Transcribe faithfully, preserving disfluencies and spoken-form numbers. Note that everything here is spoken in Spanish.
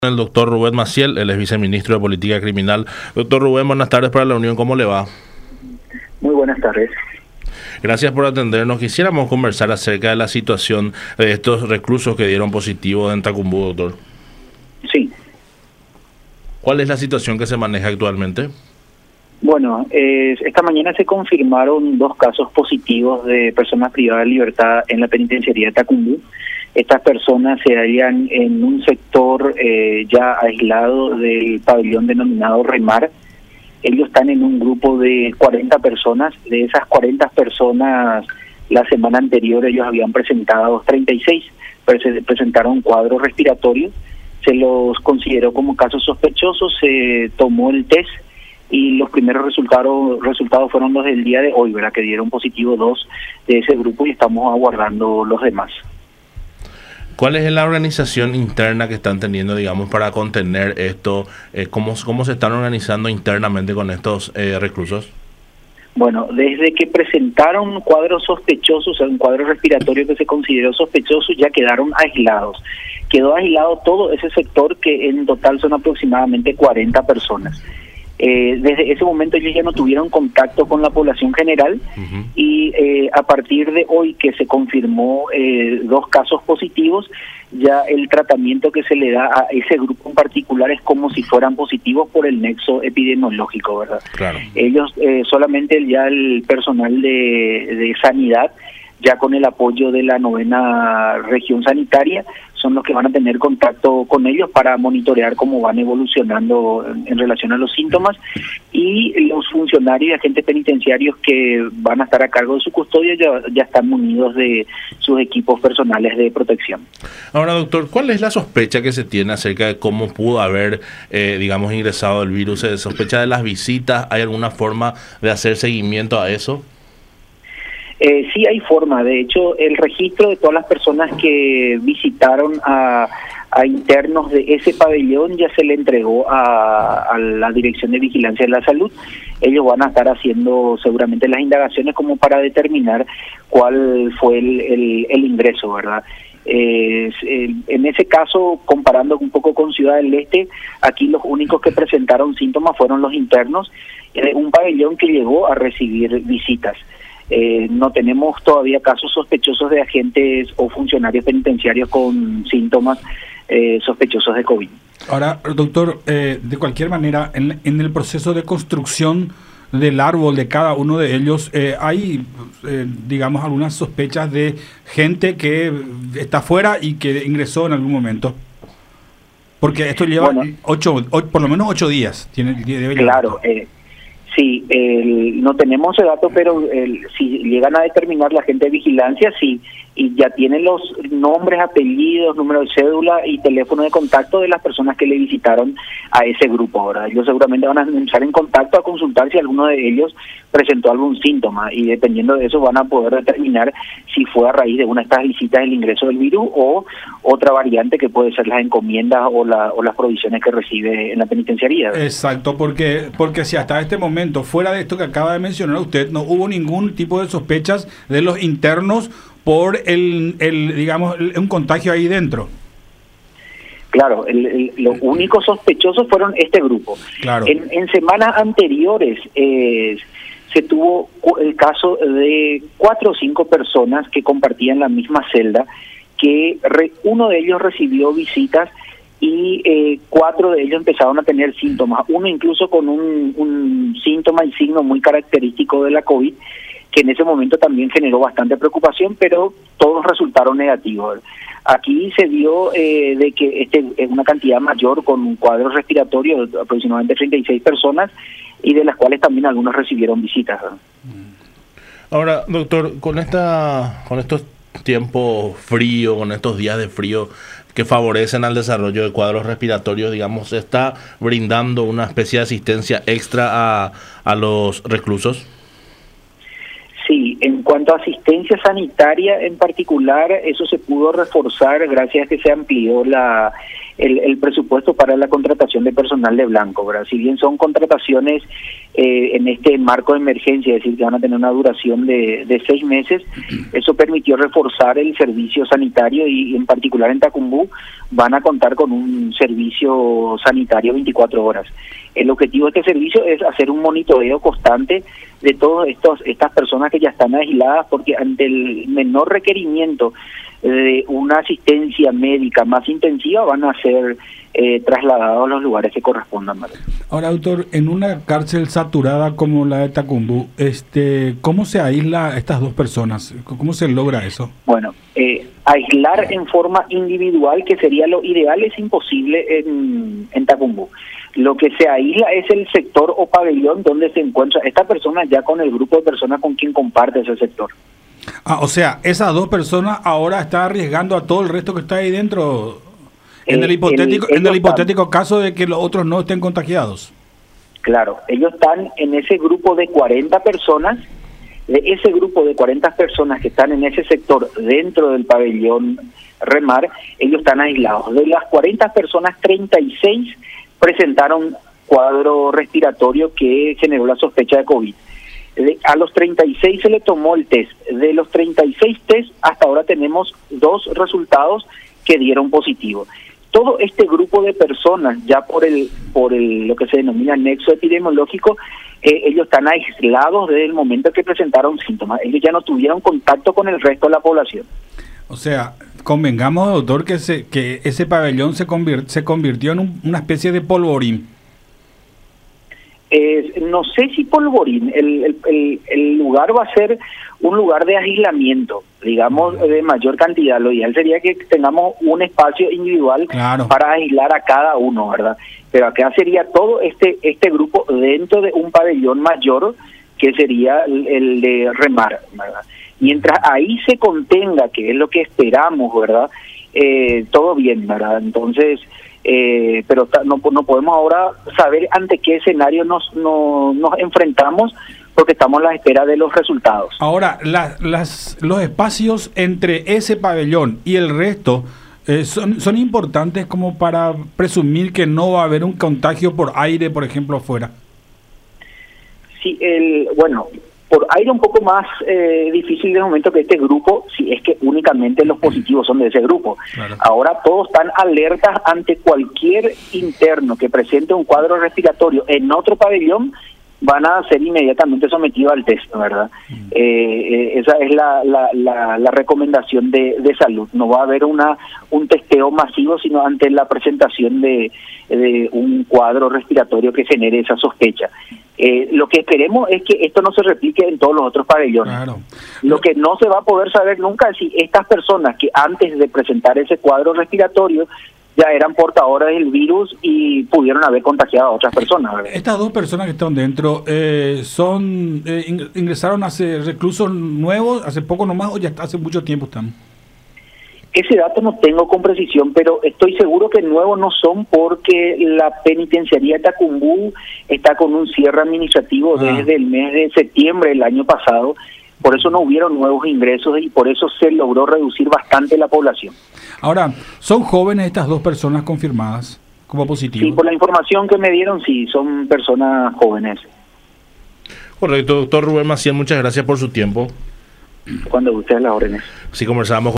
El doctor Rubén Maciel, él es viceministro de Política Criminal. Doctor Rubén, buenas tardes para la Unión, ¿cómo le va? Muy buenas tardes. Gracias por atendernos. Quisiéramos conversar acerca de la situación de estos reclusos que dieron positivo en Tacumbú, doctor. Sí. ¿Cuál es la situación que se maneja actualmente? Bueno, eh, esta mañana se confirmaron dos casos positivos de personas privadas de libertad en la penitenciaría de Tacumbú. Estas personas se hallan en un sector eh, ya aislado del pabellón denominado Remar. Ellos están en un grupo de cuarenta personas. De esas cuarenta personas, la semana anterior ellos habían presentado treinta y seis, pero se presentaron cuadros respiratorios. Se los consideró como casos sospechosos, se tomó el test y los primeros resultados resultados fueron los del día de hoy, ¿verdad? Que dieron positivo dos de ese grupo y estamos aguardando los demás. ¿Cuál es la organización interna que están teniendo, digamos, para contener esto? Eh, ¿cómo, ¿Cómo se están organizando internamente con estos eh, reclusos? Bueno, desde que presentaron cuadros sospechosos, un cuadro respiratorio que se consideró sospechoso, ya quedaron aislados. Quedó aislado todo ese sector, que en total son aproximadamente cuarenta personas. Eh, desde ese momento ellos ya no tuvieron contacto con la población general. Uh-huh. y eh, a partir de hoy que se confirmó eh, dos casos positivos, ya el tratamiento que se le da a ese grupo en particular es como si fueran positivos por el nexo epidemiológico, ¿verdad? Claro. Ellos eh, solamente ya el personal de, de sanidad, ya con el apoyo de la novena región sanitaria, son los que van a tener contacto con ellos para monitorear cómo van evolucionando en, en relación a los síntomas, y los funcionarios y agentes penitenciarios que van a estar a cargo de su custodia ya, ya están munidos de sus equipos personales de protección. Ahora, doctor, ¿cuál es la sospecha que se tiene acerca de cómo pudo haber, eh, digamos, ingresado el virus? ¿Se sospecha de las visitas? ¿Hay alguna forma de hacer seguimiento a eso? Eh, sí hay forma. De hecho, el registro de todas las personas que visitaron a, a internos de ese pabellón ya se le entregó a, a la Dirección de Vigilancia de la Salud. Ellos van a estar haciendo seguramente las indagaciones como para determinar cuál fue el, el, el ingreso, ¿verdad? Eh, en ese caso, comparando un poco con Ciudad del Este, aquí los únicos que presentaron síntomas fueron los internos, eh, un pabellón que llegó a recibir visitas. Eh, no tenemos todavía casos sospechosos de agentes o funcionarios penitenciarios con síntomas eh, sospechosos de COVID. Ahora, doctor, eh, de cualquier manera, en, en el proceso de construcción del árbol de cada uno de ellos, eh, hay, eh, digamos, algunas sospechas de gente que está fuera y que ingresó en algún momento. Porque esto lleva bueno, ocho, ocho, por lo menos ocho días. Tiene, debe claro, eh, sí, el, no tenemos ese dato, pero el, si llegan a determinar la gente de vigilancia, sí, y ya tienen los nombres, apellidos, número de cédula y teléfono de contacto de las personas que le visitaron a ese grupo, ¿verdad? Ellos seguramente van a entrar en contacto a consultar si alguno de ellos presentó algún síntoma, y dependiendo de eso van a poder determinar si fue a raíz de una de estas visitas el ingreso del virus o otra variante que puede ser las encomiendas o, la, o las provisiones que recibe en la penitenciaría, ¿verdad? Exacto, porque porque si hasta este momento, fuera de esto que acaba de mencionar usted, no hubo ningún tipo de sospechas de los internos por el, el digamos, el, un contagio ahí dentro. Claro, el, el, los únicos sospechosos fueron este grupo. Claro. En, en semanas anteriores eh, se tuvo el caso de cuatro o cinco personas que compartían la misma celda, que re, uno de ellos recibió visitas y eh, cuatro de ellos empezaron a tener síntomas, uno incluso con un, un síntoma y signo muy característico de la COVID, que en ese momento también generó bastante preocupación, pero todos resultaron negativos. Aquí se dio eh, de que este es una cantidad mayor con un cuadro respiratorio de aproximadamente treinta y seis personas, y de las cuales también algunos recibieron visitas. Ahora, doctor, con esta con estos tiempos fríos, con estos días de frío que favorecen al desarrollo de cuadros respiratorios, digamos, ¿se está brindando una especie de asistencia extra a, a los reclusos? Sí, en En cuanto a asistencia sanitaria en particular, eso se pudo reforzar gracias a que se amplió la el, el presupuesto para la contratación de personal de blanco, ¿verdad? Si bien son contrataciones eh, en este marco de emergencia, es decir, que van a tener una duración de, de seis meses, eso permitió reforzar el servicio sanitario y en particular en Tacumbú van a contar con un servicio sanitario veinticuatro horas. El objetivo de este servicio es hacer un monitoreo constante de todas estas personas que ya están aisladas, porque ante el menor requerimiento de una asistencia médica más intensiva van a ser eh, trasladados a los lugares que correspondan. ¿Vale? Ahora, doctor, en una cárcel saturada como la de Tacumbú, este, ¿cómo se aísla a estas dos personas? ¿Cómo se logra eso? Bueno, eh, aislar en forma individual, que sería lo ideal, es imposible en, en Tacumbú. Lo que se aísla es el sector o pabellón donde se encuentra esta persona ya con el grupo de personas con quien comparte ese sector. Ah, o sea, esas dos personas ahora están arriesgando a todo el resto que está ahí dentro en eh, el hipotético el, en el hipotético están, caso de que los otros no estén contagiados. Claro, ellos están en ese grupo de cuarenta personas. De ese grupo de cuarenta personas que están en ese sector dentro del pabellón Remar, ellos están aislados. De las cuarenta personas, treinta y seis presentaron cuadro respiratorio que generó la sospecha de COVID. De, a los treinta y seis se le tomó el test. De los treinta y seis test, hasta ahora tenemos dos resultados que dieron positivo. Todo este grupo de personas, ya por el por el lo que se denomina nexo epidemiológico, eh, ellos están aislados desde el momento que presentaron síntomas. Ellos ya no tuvieron contacto con el resto de la población. O sea, convengamos, doctor, que se, que ese pabellón se, convir, se convirtió en un, una especie de polvorín. Eh, no sé si polvorín, el, el, el, el lugar va a ser un lugar de aislamiento, digamos, de mayor cantidad. Lo ideal sería que tengamos un espacio individual claro. para aislar a cada uno, ¿verdad? Pero acá sería todo este este grupo dentro de un pabellón mayor, que sería el, el de Remar, ¿verdad? Mientras ahí se contenga, que es lo que esperamos, ¿verdad? Eh, todo bien, ¿verdad? Entonces... Eh, pero no, no podemos ahora saber ante qué escenario nos, no, nos enfrentamos, porque estamos a la espera de los resultados. Ahora, la, las, los espacios entre ese pabellón y el resto eh, son, son importantes como para presumir que no va a haber un contagio por aire, por ejemplo, afuera. Sí, el, bueno, por aire un poco más eh, difícil de momento que este grupo, si es que únicamente los positivos son de ese grupo. Claro. Ahora todos están alertas ante cualquier interno que presente un cuadro respiratorio en otro pabellón, van a ser inmediatamente sometidos al test, ¿verdad? Mm. Eh, eh, esa es la, la, la, la recomendación de, de salud. No va a haber una un testeo masivo, sino ante la presentación de, de un cuadro respiratorio que genere esa sospecha. Eh, lo que esperemos es que esto no se replique en todos los otros pabellones. Claro. Lo que no se va a poder saber nunca es si estas personas que antes de presentar ese cuadro respiratorio ya eran portadoras del virus y pudieron haber contagiado a otras personas, ¿verdad? Estas dos personas que están dentro, eh, son eh, ¿ingresaron hace reclusos nuevos, hace poco nomás, o ya hace mucho tiempo están? Ese dato no tengo con precisión, pero estoy seguro que nuevos no son, porque la penitenciaría de Tacumbú está con un cierre administrativo ah. desde el mes de septiembre del año pasado. Por eso no hubieron nuevos ingresos y por eso se logró reducir bastante la población. Ahora, ¿son jóvenes estas dos personas confirmadas como positivos? Sí, por la información que me dieron, sí, son personas jóvenes. Correcto, doctor Rubén Maciel, muchas gracias por su tiempo. Cuando ustedes las órdenes. Sí, conversábamos.